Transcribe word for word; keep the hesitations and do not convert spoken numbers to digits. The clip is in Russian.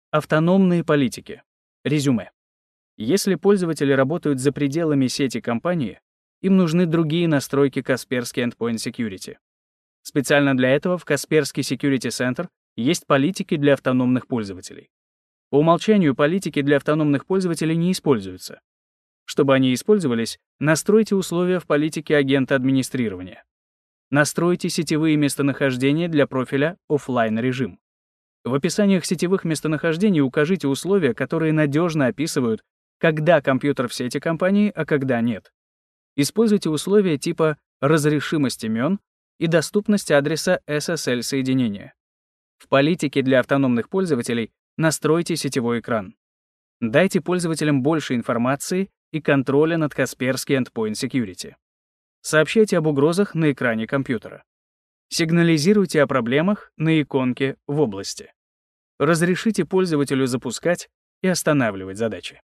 Автономные политики. Резюме. Если пользователи работают за пределами сети компании, им нужны другие настройки Kaspersky Endpoint Security. Специально для этого в Kaspersky Security Center есть политики для автономных пользователей. По умолчанию политики для автономных пользователей не используются. Чтобы они использовались, настройте условия в политике агента администрирования. Настройте сетевые местонахождения для профиля офлайн режим. В описаниях сетевых местонахождений укажите условия, которые надежно описывают, когда компьютер в сети компании, а когда нет. Используйте условия типа разрешимость имен и доступность адреса эс эс эль-соединения. В политике для автономных пользователей настройте сетевой экран. Дайте пользователям больше информации и контроля над Kaspersky Endpoint Security. Сообщайте об угрозах на экране компьютера. Сигнализируйте о проблемах на иконке в области. Разрешите пользователю запускать и останавливать задачи.